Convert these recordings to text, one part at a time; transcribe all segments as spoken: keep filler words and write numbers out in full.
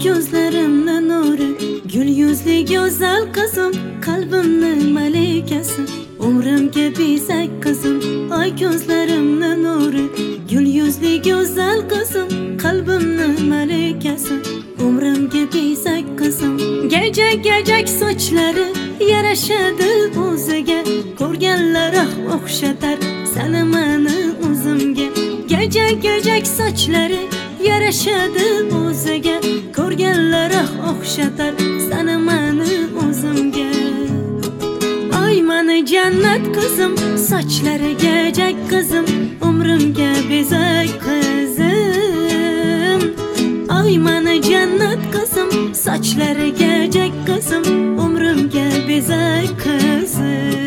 gözlerimden nuru, gül yüzlü güzel kızım, kalbimnin melikesi, umrimge bizek kızım. Ay gözlerimden nuru, gül yüzlü güzel kızım, kalbimnin melikesi, umrimge bizek kızım. Gecek gecek saçları yaraşadı o'ziga, ko'rganlar ah o'xshatar seni meni o'zimga. Gecek gecek saçları yaraşadı o'ziga, ko'rganlar ah o'xshatar seni meni o'zimga. Ay meni jannat kızım, saçları gecek kızım, umrimga bezak kızım. Ay meni jannat kızım, saçları gecek kızım, umrimga bezak kızım.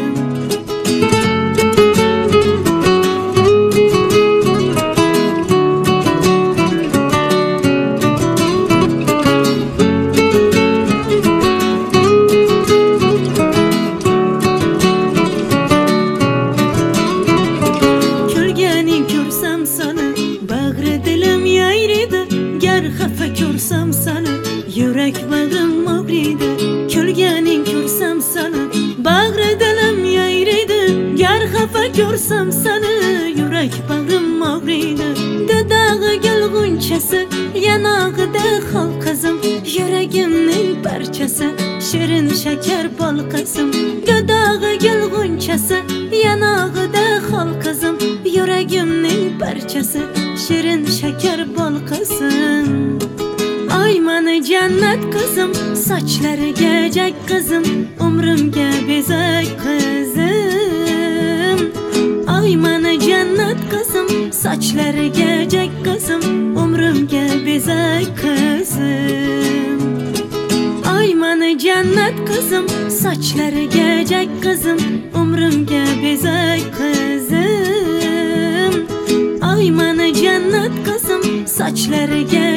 Ko'rsam seni, yürek bağrım ağrıydı. Kulganing ko'rsam seni, bag'ri dilim yayriydi. Gar xafa ko'rsam seni, yürek bağrım ağrıydı. Dudağı gulg'unchasi, yanog'ida xol qizim, yuragimning parchasi, shirin shakar bol qizim. Dudağı gulg'unchasi, yanog'ida xol qizim, yuragimning parchasi, shirin shakar bol qizim. Ay meni jannat kızım, saçları gecek kızım, umrimga bezak kızım. Ay meni jannat kızım, saçları gecek kızım, umrimga bezak kızım. Ay meni jannat kızım, saçları gecek kızım, umrimga bezak kızım. Ay meni jannat kızım, saçları gecek